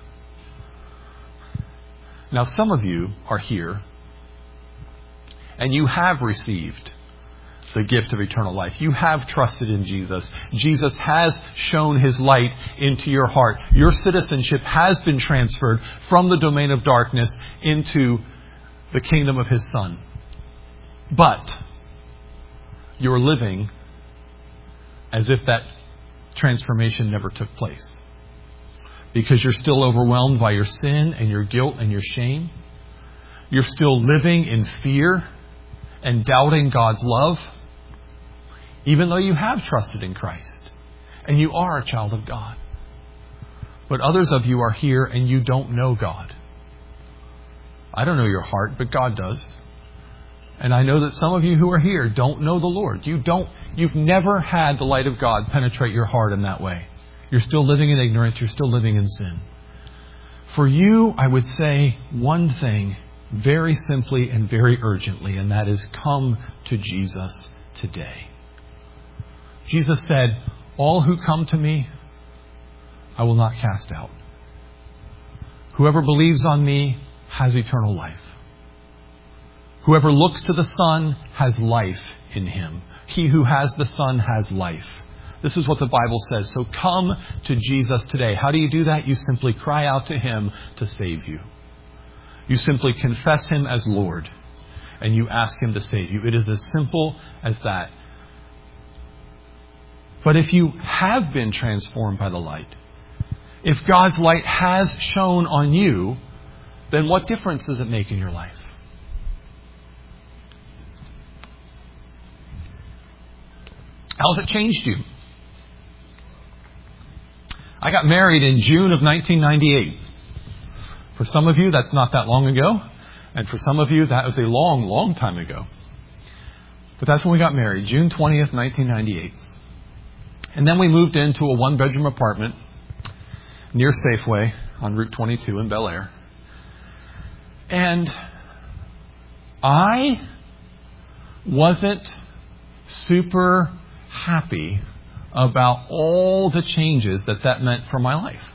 Now, some of you are here and you have received the gift of eternal life. You have trusted in Jesus. Jesus has shown his light into your heart. Your citizenship has been transferred from the domain of darkness into the kingdom of his Son. But you're living as if that transformation never took place. Because you're still overwhelmed by your sin and your guilt and your shame. You're still living in fear and doubting God's love, even though you have trusted in Christ and you are a child of God. But others of you are here and you don't know God. I don't know your heart, but God does. And I know that some of you who are here don't know the Lord. You don't, you've never had the light of God penetrate your heart in that way. You're still living in ignorance. You're still living in sin. For you, I would say one thing very simply and very urgently, and that is come to Jesus today. Jesus said, all who come to me, I will not cast out. Whoever believes on me has eternal life. Whoever looks to the Son has life in him. He who has the Son has life. This is what the Bible says. So come to Jesus today. How do you do that? You simply cry out to him to save you. You simply confess him as Lord, and you ask him to save you. It is as simple as that. But if you have been transformed by the light, if God's light has shone on you, then what difference does it make in your life? How's it changed you? I got married in June of nineteen ninety-eight. For some of you, that's not that long ago. And for some of you, that was a long, long time ago. But that's when we got married, June twentieth, nineteen ninety-eight. And then we moved into a one-bedroom apartment near Safeway on Route twenty-two in Bel Air. And I wasn't super happy about all the changes that that meant for my life.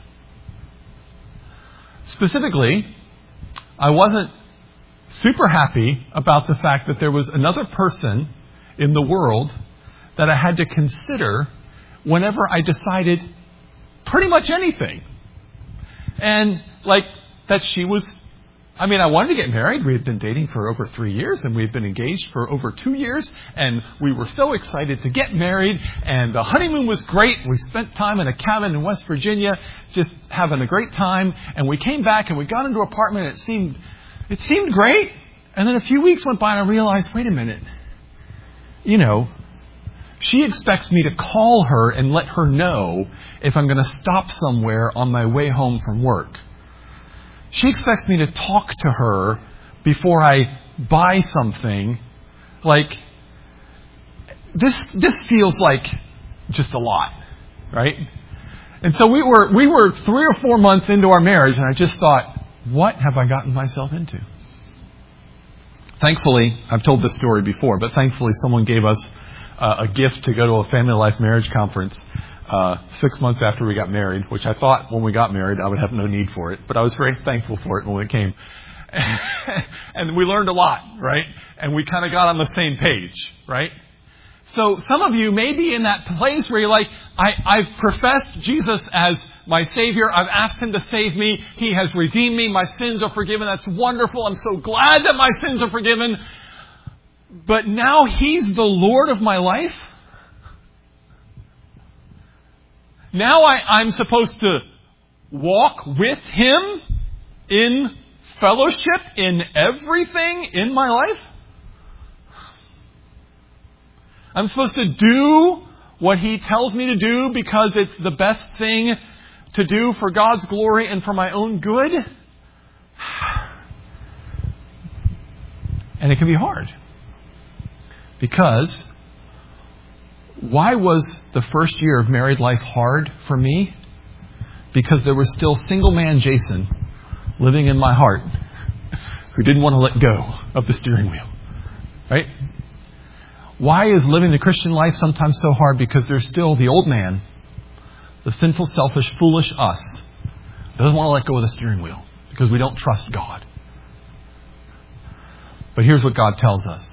Specifically, I wasn't super happy about the fact that there was another person in the world that I had to consider whenever I decided pretty much anything. And like that she was, I mean, I wanted to get married. We had been dating for over three years and we've been engaged for over two years. And we were so excited to get married. And the honeymoon was great. We spent time in a cabin in West Virginia, just having a great time. And we came back and we got into an apartment and it seemed, it seemed great. And then a few weeks went by and I realized, wait a minute, you know, she expects me to call her and let her know if I'm going to stop somewhere on my way home from work. She expects me to talk to her before I buy something. Like, this this feels like just a lot, right? And so we were we were three or four months into our marriage, and I just thought, what have I gotten myself into? Thankfully, I've told this story before, but thankfully someone gave us uh, a gift to go to a family life marriage conference Uh, six months after we got married, which I thought when we got married I would have no need for it, but I was very thankful for it when it came. And we learned a lot, right? And we kind of got on the same page, right? So some of you may be in that place where you're like, I, I've professed Jesus as my Savior. I've asked him to save me. He has redeemed me. My sins are forgiven. That's wonderful. I'm so glad that my sins are forgiven. But now he's the Lord of my life. Now I, I'm supposed to walk with him in fellowship in everything in my life. I'm supposed to do what he tells me to do because it's the best thing to do for God's glory and for my own good. And it can be hard. Because why was the first year of married life hard for me? Because there was still single man Jason living in my heart who didn't want to let go of the steering wheel. Right? Why is living the Christian life sometimes so hard? Because there's still the old man, the sinful, selfish, foolish us, doesn't want to let go of the steering wheel because we don't trust God. But here's what God tells us.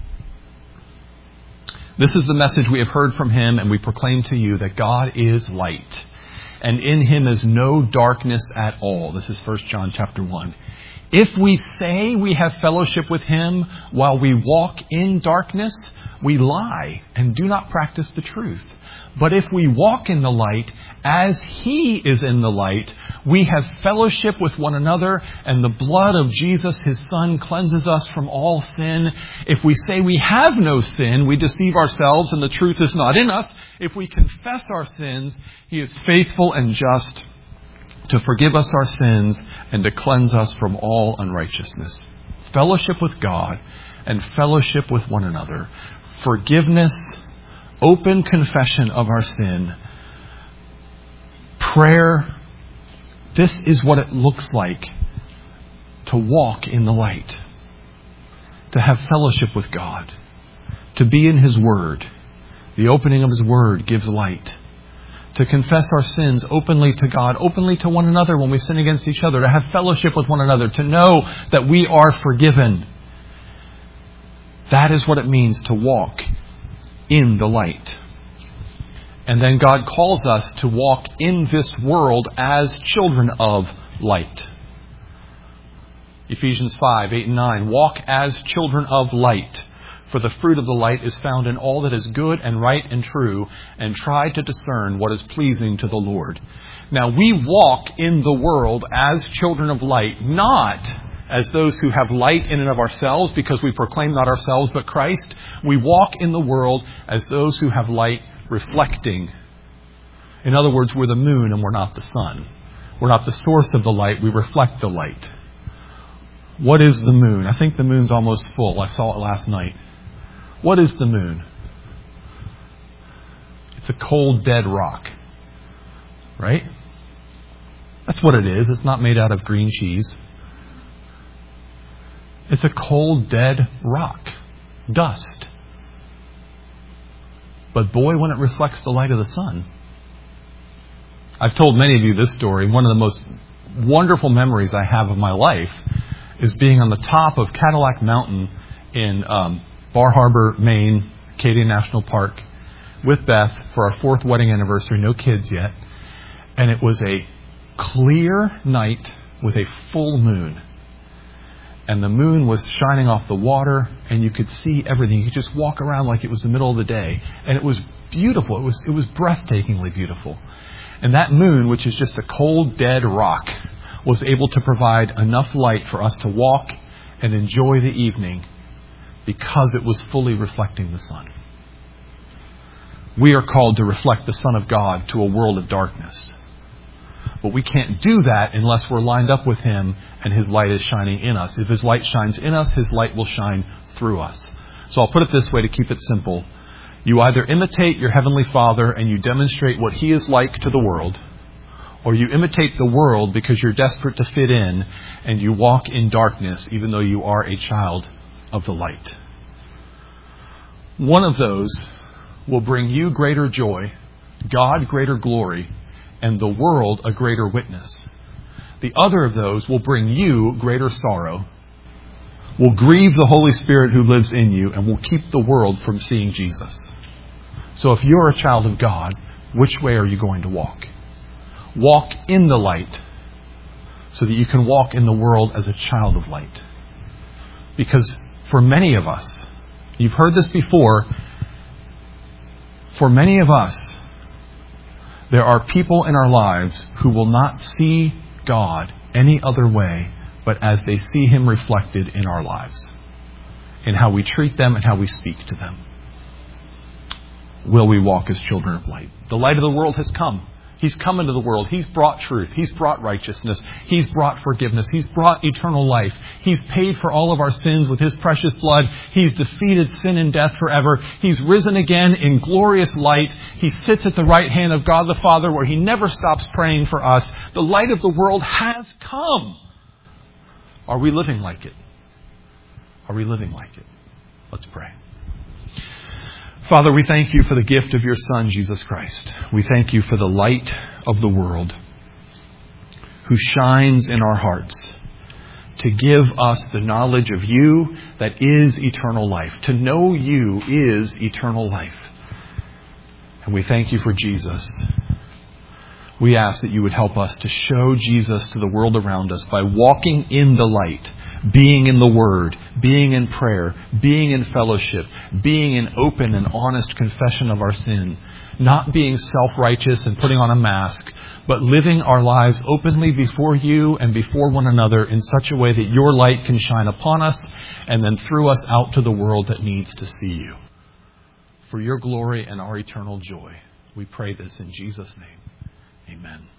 This is the message we have heard from him, and we proclaim to you that God is light, and in him is no darkness at all. This is First John chapter one. If we say we have fellowship with him while we walk in darkness, we lie and do not practice the truth. But if we walk in the light as He is in the light, we have fellowship with one another, and the blood of Jesus, His Son, cleanses us from all sin. If we say we have no sin, we deceive ourselves and the truth is not in us. If we confess our sins, He is faithful and just to forgive us our sins and to cleanse us from all unrighteousness. Fellowship with God and fellowship with one another. Forgiveness, open confession of our sin, prayer. This is what it looks like to walk in the light, to have fellowship with God, to be in His Word. The opening of His Word gives light. To confess our sins openly to God, openly to one another when we sin against each other, to have fellowship with one another, to know that we are forgiven. That is what it means to walk in the light. And then God calls us to walk in this world as children of light. Ephesians five, eight and nine. Walk as children of light, for the fruit of the light is found in all that is good and right and true, and try to discern what is pleasing to the Lord. Now, we walk in the world as children of light, not as those who have light in and of ourselves, because we proclaim not ourselves but Christ. We walk in the world as those who have light reflecting. In other words, we're the moon and we're not the sun. We're not the source of the light, we reflect the light. What is the moon? I think the moon's almost full. I saw it last night. What is the moon? It's a cold, dead rock. Right? That's what it is. It's not made out of green cheese. It's a cold, dead rock. Dust. But boy, when it reflects the light of the sun. I've told many of you this story. One of the most wonderful memories I have of my life is being on the top of Cadillac Mountain in um, Bar Harbor, Maine, Acadia National Park, with Beth for our fourth wedding anniversary. No kids yet. And it was a clear night with a full moon. And the moon was shining off the water, and you could see everything. You could just walk around like it was the middle of the day. And it was beautiful. It was, it was breathtakingly beautiful. And that moon, which is just a cold, dead rock, was able to provide enough light for us to walk and enjoy the evening because it was fully reflecting the sun. We are called to reflect the Son of God to a world of darkness. But we can't do that unless we're lined up with Him and His light is shining in us. If His light shines in us, His light will shine through us. So I'll put it this way to keep it simple. You either imitate your Heavenly Father and you demonstrate what He is like to the world, or you imitate the world because you're desperate to fit in and you walk in darkness even though you are a child of the light. One of those will bring you greater joy, God greater glory, and the world a greater witness. The other of those will bring you greater sorrow, will grieve the Holy Spirit who lives in you, and will keep the world from seeing Jesus. So if you're a child of God, which way are you going to walk? Walk in the light so that you can walk in the world as a child of light. Because for many of us, you've heard this before, for many of us, there are people in our lives who will not see God any other way but as they see Him reflected in our lives, in how we treat them and how we speak to them. Will we walk as children of light? The light of the world has come. He's come into the world. He's brought truth. He's brought righteousness. He's brought forgiveness. He's brought eternal life. He's paid for all of our sins with His precious blood. He's defeated sin and death forever. He's risen again in glorious light. He sits at the right hand of God the Father where He never stops praying for us. The light of the world has come. Are we living like it? Are we living like it? Let's pray. Father, we thank You for the gift of Your Son, Jesus Christ. We thank You for the light of the world who shines in our hearts to give us the knowledge of You that is eternal life. To know You is eternal life. And we thank You for Jesus. We ask that You would help us to show Jesus to the world around us by walking in the light, being in the Word, being in prayer, being in fellowship, being in open and honest confession of our sin, not being self-righteous and putting on a mask, but living our lives openly before you and before one another in such a way that your light can shine upon us and then through us out to the world that needs to see you. For your glory and our eternal joy, we pray this in Jesus' name. Amen.